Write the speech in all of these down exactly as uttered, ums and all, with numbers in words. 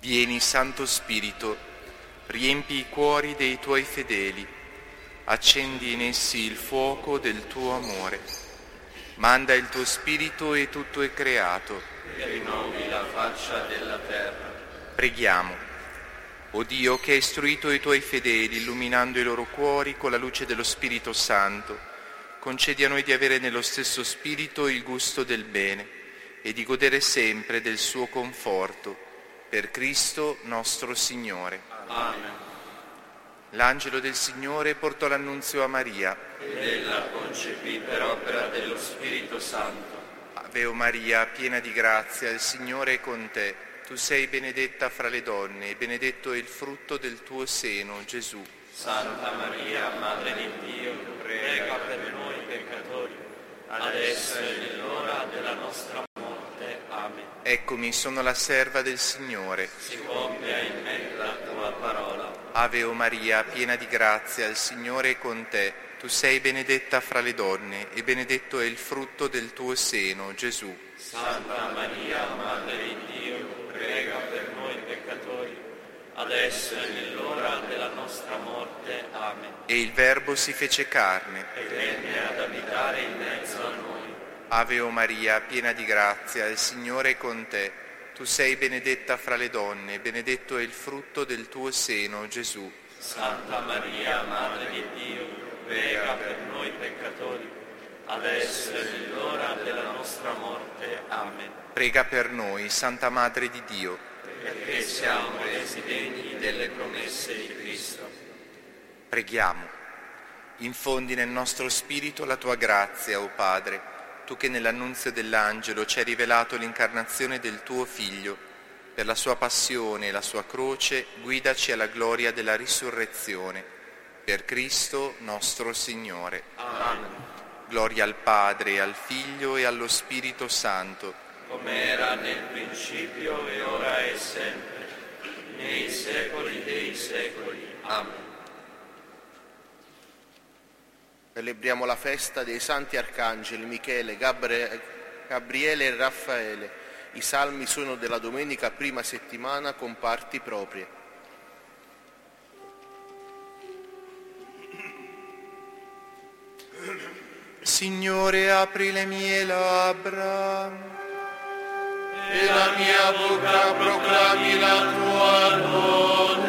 Vieni, Santo Spirito, riempi i cuori dei tuoi fedeli, accendi in essi il fuoco del tuo amore. Manda il tuo Spirito e tutto è creato, e rinnovi la faccia della terra. Preghiamo. O Dio, che hai istruito i tuoi fedeli, illuminando i loro cuori con la luce dello Spirito Santo, concedi a noi di avere nello stesso Spirito il gusto del bene e di godere sempre del suo conforto. Per Cristo nostro Signore. Amen. L'angelo del Signore portò l'annunzio a Maria. Ed ella concepì per opera dello Spirito Santo. Ave Maria, piena di grazia, il Signore è con te. Tu sei benedetta fra le donne, e benedetto è il frutto del tuo seno, Gesù. Santa Maria, Madre di Dio, prega per noi peccatori, adesso e nell'ora della nostra morte. Amen. Eccomi, sono la serva del Signore. Si compia in me la tua parola. Ave Maria, piena di grazia, il Signore è con te. Tu sei benedetta fra le donne, e benedetto è il frutto del tuo seno, Gesù. Santa Maria, Madre di Dio, prega per noi peccatori, adesso e nell'ora della nostra morte. Amen. E il Verbo si fece carne. E venne ad abitare in mezzo a noi. Ave Maria, piena di grazia, il Signore è con te. Tu sei benedetta fra le donne, e benedetto è il frutto del tuo seno, Gesù. Santa Maria, Madre di Dio, prega per noi peccatori, adesso e nell'ora della nostra morte. Amen. Prega per noi, Santa Madre di Dio, perché siamo resi degni delle promesse di Cristo. Preghiamo. Infondi nel nostro spirito la tua grazia, o Padre, tu che nell'annunzio dell'angelo ci hai rivelato l'incarnazione del tuo Figlio. Per la sua passione e la sua croce, guidaci alla gloria della risurrezione. Per Cristo nostro Signore. Amen. Gloria al Padre, al Figlio e allo Spirito Santo, come era nel principio e ora e sempre, nei secoli dei secoli. Amen. Celebriamo la festa dei santi arcangeli Michele, Gabri- Gabriele e Raffaele. I salmi sono della domenica prima settimana con parti proprie. Signore, apri le mie labbra e la mia bocca proclami la tua lode.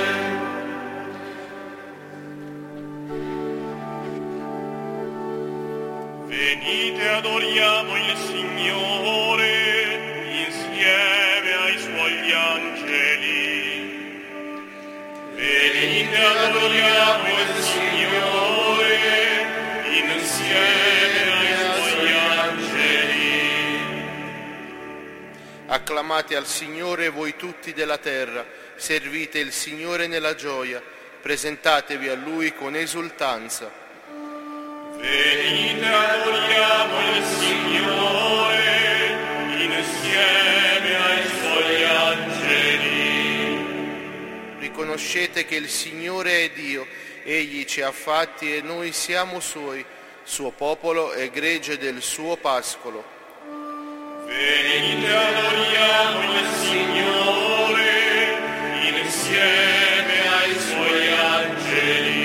Venite, adoriamo il Signore insieme ai Suoi angeli. Venite, adoriamo il Signore insieme ai Suoi angeli. Acclamate al Signore voi tutti della terra, servite il Signore nella gioia, presentatevi a Lui con esultanza. Venite, adoriamo il Signore insieme ai Suoi angeli. Riconoscete che il Signore è Dio, Egli ci ha fatti e noi siamo Suoi, Suo popolo e gregge del Suo pascolo. Venite, adoriamo il Signore insieme ai Suoi angeli.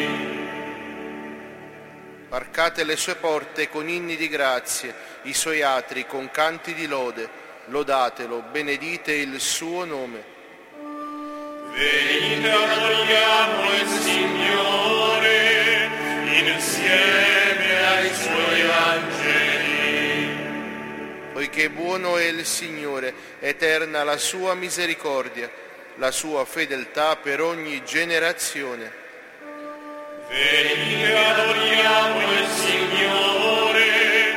Varcate le sue porte con inni di grazie, i suoi atri con canti di lode. Lodatelo, benedite il suo nome. Venite, adoriamo il Signore insieme ai Suoi angeli. Poiché buono è il Signore, eterna la sua misericordia, la sua fedeltà per ogni generazione. Venite, adoriamo il Signore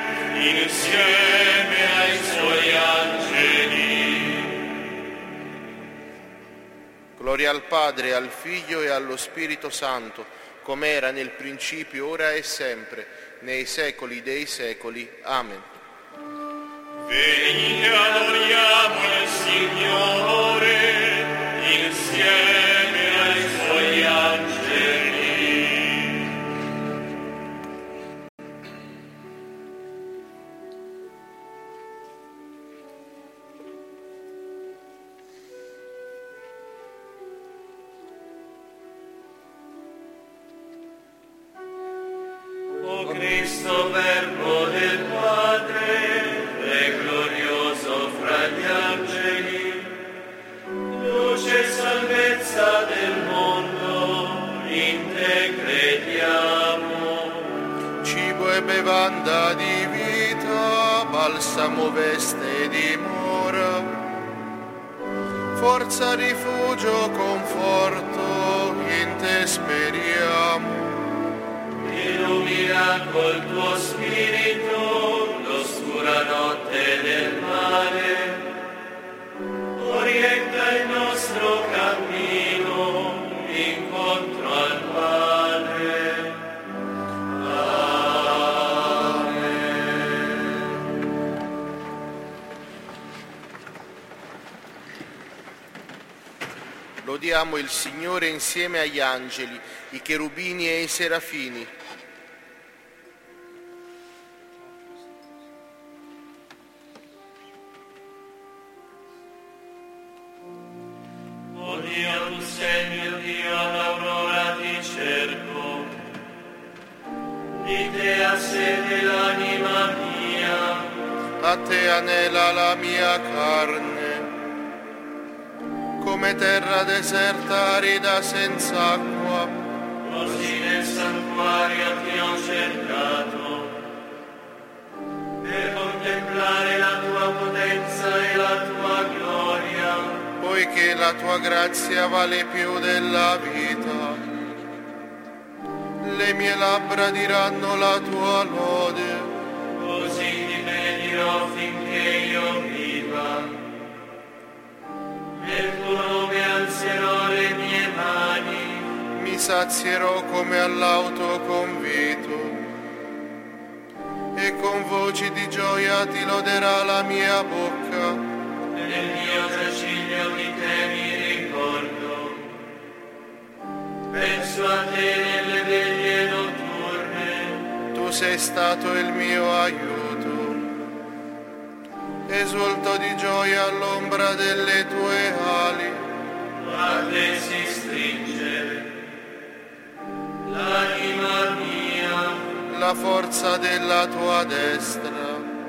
insieme ai Suoi angeli. Gloria al Padre, al Figlio e allo Spirito Santo, come era nel principio, ora e sempre, nei secoli dei secoli. Amen. Venite, adoriamo il Signore insieme ai Suoi angeli. Cristo Verbo del Padre, è glorioso fra gli angeli, luce e salvezza del mondo, in te crediamo. Cibo e bevanda di vita, balsamo, veste e dimora, forza, rifugio, conforto, in te speriamo. Illumina col tuo spirito l'oscura notte del male, orienta il nostro cammino incontro al Padre. Amen. Lodiamo il Signore insieme agli angeli, i cherubini e i serafini. O Dio, tu sei mio Dio, all'aurora ti cerco, di te ha sete l'anima mia. A te anela la mia carne, come terra deserta arida senza acqua. Così nel santuario ti ho cercato, per contemplare la tua potenza e la tua gloria. Poiché la tua grazia vale più della vita, le mie labbra diranno la tua lode. Così ti benedirò finché io viva, nel tuo nome alzerò le mie mani. Mi sazierò come all'autoconvito, e con voci di gioia ti loderà la mia bocca. Nel mio giaciglio di te mi ricordo, penso a te nelle veglie notturne. Tu sei stato il mio aiuto, esulto di gioia all'ombra delle tue ali. A te si stringe l'anima mia, La forza della tua destra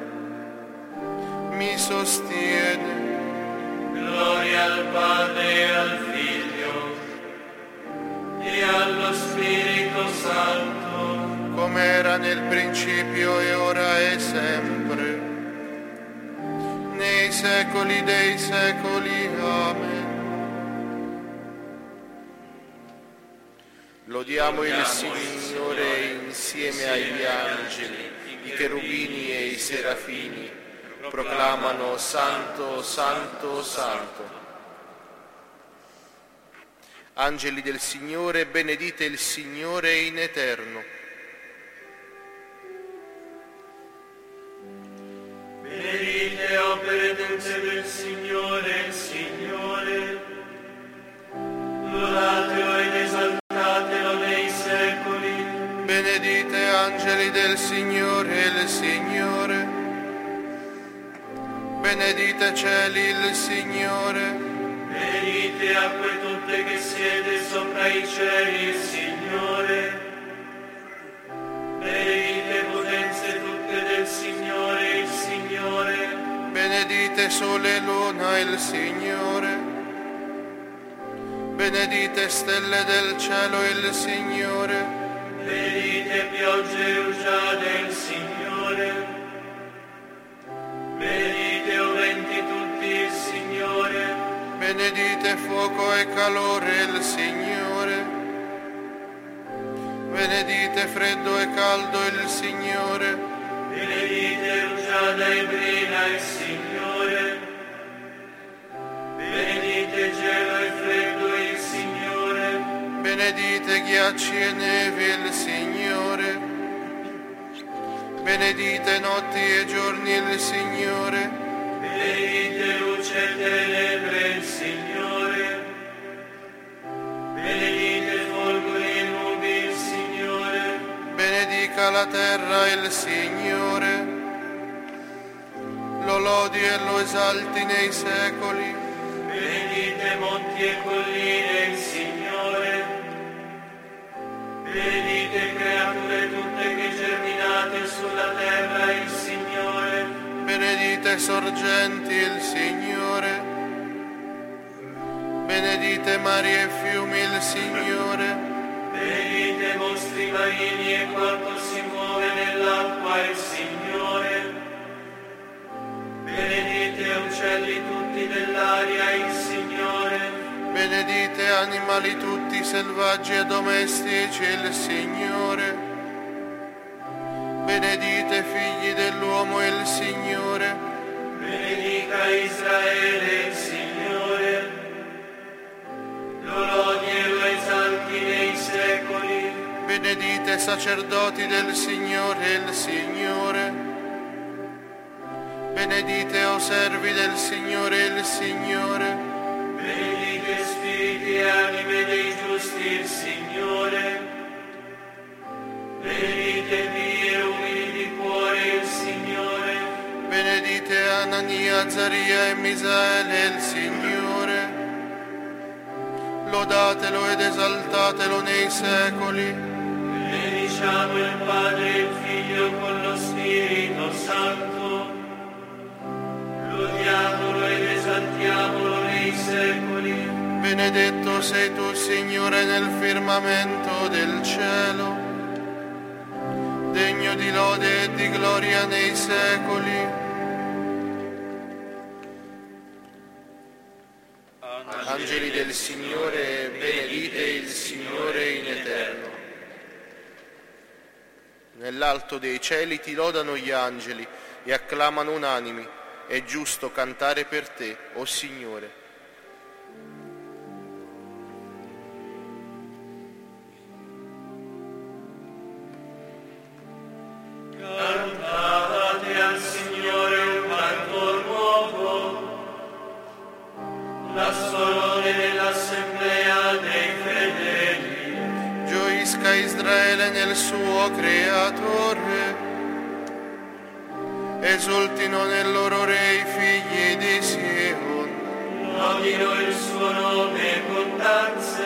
mi sostiene. gloria al Padre e al Figlio e allo Spirito Santo, Come era nel principio e ora e sempre, nei secoli dei secoli. Amen. Lodiamo il Signore insieme agli angeli, i cherubini e i serafini, proclamano Santo, Santo, Santo. Angeli del Signore, benedite il Signore in eterno. benedite opere del Signore, il Signore, lodatelo ed esaltatelo nei secoli. Benedite angeli del Signore, il Signore. Benedite cieli, il Signore. Benedite acque tutte che siete sopra i cieli, il Signore. Benedite potenze tutte del Signore, il Signore. Benedite sole e luna, il Signore. Benedite stelle del cielo, il Signore. Benedite piogge e rugiade, il Signore. Benedite o venti tutti, il Signore. Benedite fuoco e calore, il Signore. Benedite freddo e caldo, il Signore. Benedite rugiada e brina, il Signore. Benedite gelo e freddo, il Signore. Benedite ghiacci e neve, il Signore. Benedite notti e giorni, il Signore. Benedite luce e tenebre, il Signore. Benedite folgori e nubi, il Signore. Benedica la terra, il Signore. Lo lodi e lo esalti nei secoli. Benedite monti e colline, il Signore. Benedite creature tutte che germinate sulla terra il Signore. Benedite sorgenti il Signore. Benedite mari e fiumi il Signore. Benedite mostri marini e quanto si muove nell'acqua il Signore. Benedite uccelli tutti dell'aria il Signore. Benedite animali tutti selvaggi e domestici il Signore. Benedite figli dell'uomo il Signore. Benedica Israele il Signore. Lo lodi e lo esalti nei secoli. Benedite sacerdoti del Signore il Signore. Benedite o servi del Signore il Signore. Benedite spiriti e anime dei giusti il Signore. Benedite vie e umili di cuore il Signore. Benedite Anania, Azaria e Misaele il Signore. Lodatelo ed esaltatelo nei secoli. Benediciamo il Padre e il Figlio con lo Spirito Santo. Lodiamolo ed esaltiamolo nei secoli. Benedetto sei tu, Signore, nel firmamento del cielo, degno di lode e di gloria nei secoli. Angeli del Signore, benedite il Signore in eterno. Nell'alto dei cieli ti lodano gli angeli e acclamano unanimi. È giusto cantare per te, o Signore. Cantate al Signore un canto nuovo, la sua lode nell'assemblea dei fedeli. Gioisca Israele nel suo Creatore. Esultino nel loro Re i figli di Sion. Lodino il suo nome con danze,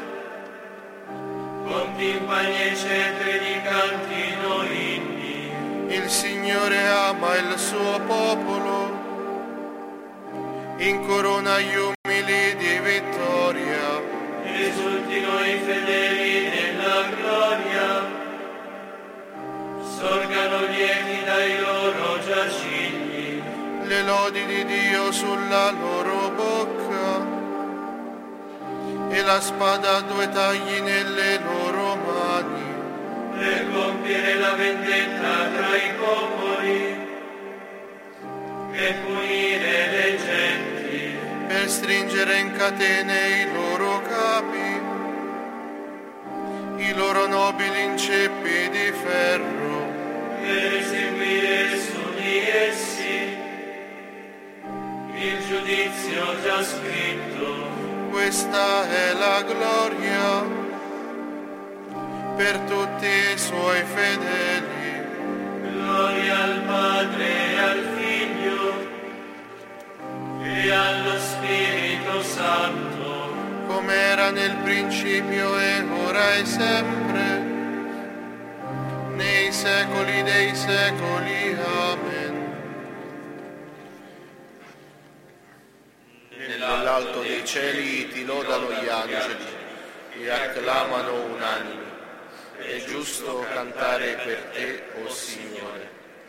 con timpani e cetri cantino inni. Il Signore ama il suo popolo, incorona gli umili di vittoria. Esultino i fedeli nella gloria, sorgano lieti dai loro giacigli. Le lodi di Dio sulla loro bocca e la spada a due tagli nelle loro mani. Per compiere la vendetta tra i popoli e punire le genti. Per stringere in catene i loro capi, i loro nobili in ceppi di ferro. Per eseguire su di essi il giudizio già scritto. Questa è la gloria per tutti i suoi fedeli. Gloria al Padre e al Figlio e allo Spirito Santo, come era nel principio e ora e sempre, nei secoli dei secoli. Amen. Nell'alto dei cieli ti lodano gli angeli e acclamano unanimi. È giusto cantare per te, o Signore.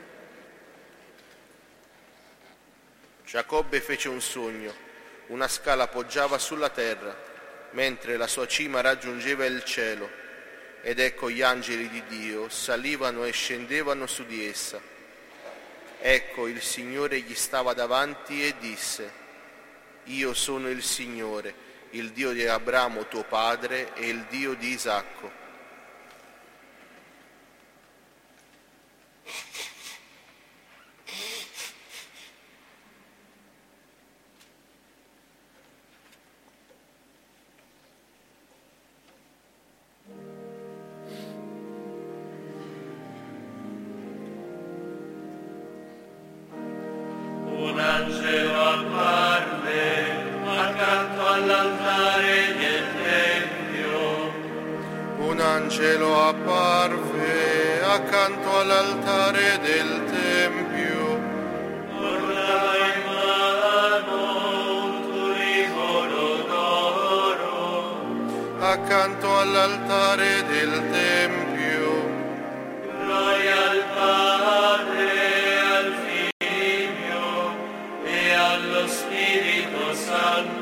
Giacobbe fece un sogno. Una scala poggiava sulla terra, mentre la sua cima raggiungeva il cielo. Ed ecco gli angeli di Dio salivano e scendevano su di essa. Ecco il Signore gli stava davanti e disse: Io sono il Signore, il Dio di Abramo tuo padre e il Dio di Isacco. un angelo apparve accanto all'altare del Tempio. Un angelo apparve accanto all'altare del Tempio. Portava in mano un turicolo d'oro. Accanto all'altare del Tempio. Gloria al Padre, al Figlio e allo Spirito Santo.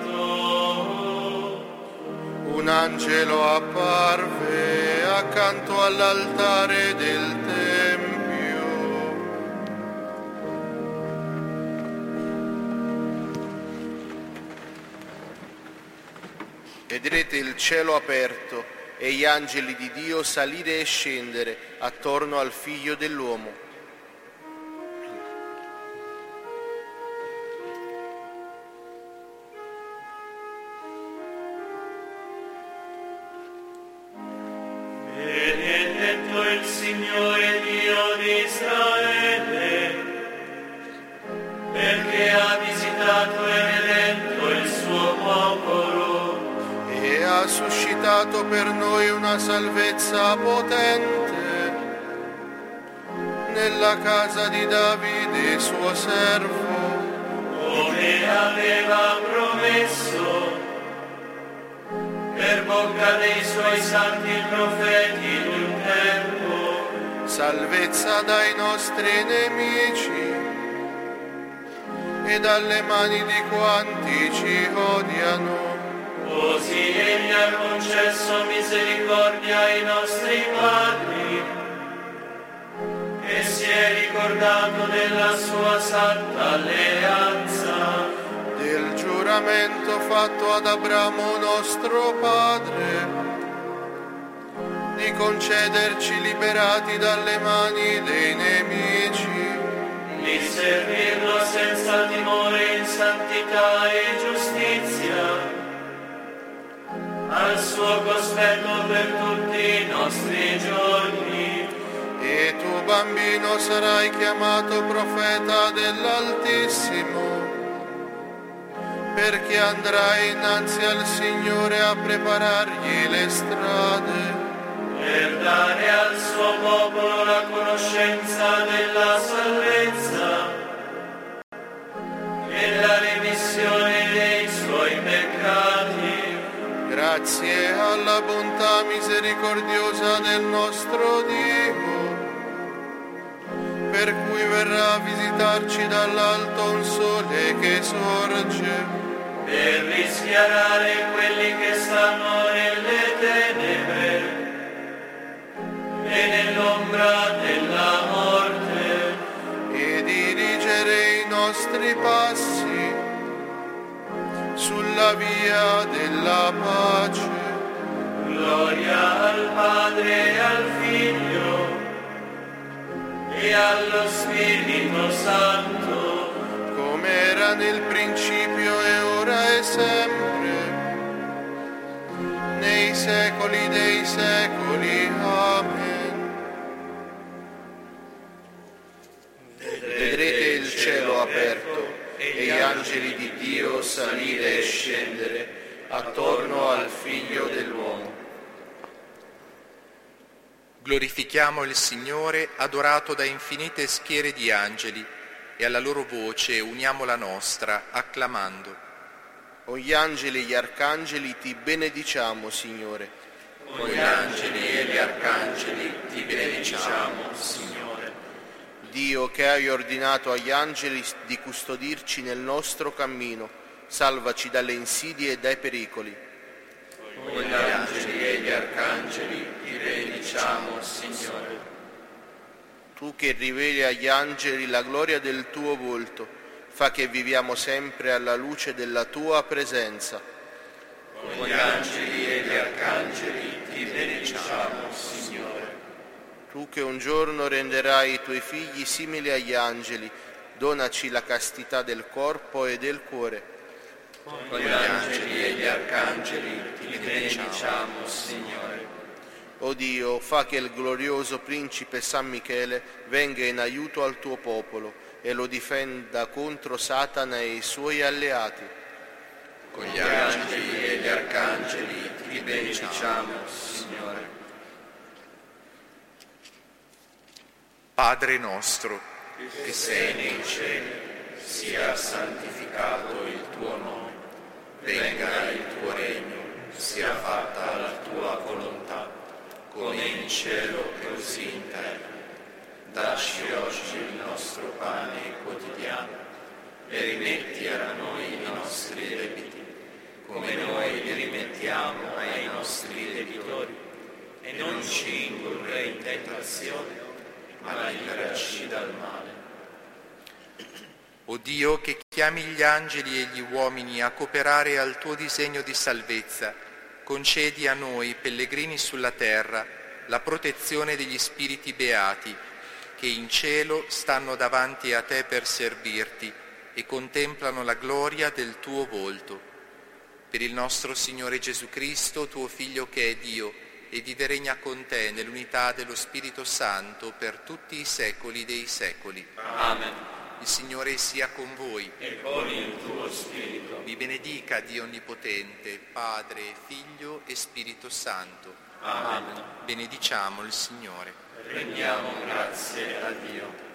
Un angelo apparve accanto all'altare del Tempio. Vedrete il cielo aperto e gli angeli di Dio salire e scendere attorno al Figlio dell'uomo. Benedetto il Signore Dio di Israele, perché ha visitato e redento il suo popolo E ha suscitato per noi una salvezza potente nella casa di Davide, suo servo, come aveva promesso per bocca dei suoi santi profeti in un tempo, salvezza dai nostri nemici e dalle mani di quanti ci odiano. così egli ha concesso misericordia ai nostri padri e si è ricordato della sua santa alleanza, Del giuramento fatto ad Abramo nostro padre, di concederci liberati dalle mani dei nemici, di servirlo senza timore in santità e giustizia, al suo cospetto per tutti i nostri giorni. e tu bambino sarai chiamato profeta dell'Altissimo, perché andrai innanzi al Signore a preparargli le strade, Per dare al suo popolo la conoscenza della salvezza e la remissione dei suoi peccati, grazie alla bontà misericordiosa del nostro Dio, per cui verrà a visitarci dall'alto un sole che sorge, per rischiarare quelli che stanno nelle tenebre e nell'ombra della morte, e dirigere i nostri passi sulla via della pace. gloria al Padre e al Figlio e allo Spirito Santo, Come era nel principio e ora e sempre, nei secoli dei secoli. Amen. Vedrete il cielo aperto e gli angeli di Dio salire e scendere attorno al Figlio dell'uomo. Glorifichiamo il Signore, adorato da infinite schiere di angeli, e alla loro voce uniamo la nostra, acclamando. O gli angeli e gli arcangeli ti benediciamo, Signore. Con gli angeli e gli arcangeli ti benediciamo, Signore. Dio, che hai ordinato agli angeli di custodirci nel nostro cammino, salvaci dalle insidie e dai pericoli. Con gli angeli e gli arcangeli ti benediciamo, Signore. Tu che riveli agli angeli la gloria del tuo volto, fa che viviamo sempre alla luce della tua presenza. Con gli angeli e gli arcangeli ti benediciamo, Signore. Tu che un giorno renderai i tuoi figli simili agli angeli, donaci la castità del corpo e del cuore. Con gli angeli e gli arcangeli ti benediciamo, Signore. O Dio, fa che il glorioso principe San Michele venga in aiuto al tuo popolo e lo difenda contro Satana e i suoi alleati. Con gli angeli e gli arcangeli ti benediciamo, Signore. Padre nostro, che sei nei cieli, sia santificato il tuo nome, venga il tuo regno, sia fatta la tua volontà, come in cielo così in terra. Dacci oggi il nostro pane quotidiano e rimetti a noi i nostri debiti, come noi li rimettiamo ai nostri debitori, e non ci indurre in tentazione, ma liberaci dal male. O Dio, che chiami gli angeli e gli uomini a cooperare al tuo disegno di salvezza, concedi a noi, pellegrini sulla terra, la protezione degli spiriti beati, che in cielo stanno davanti a te per servirti e contemplano la gloria del tuo volto. Per il nostro Signore Gesù Cristo, tuo Figlio che è Dio, e vive e regna con te nell'unità dello Spirito Santo per tutti i secoli dei secoli. Amen. Il Signore sia con voi. E con il tuo spirito. Vi benedica Dio Onnipotente, Padre, Figlio e Spirito Santo. Amen. Benediciamo il Signore. Rendiamo grazie a Dio.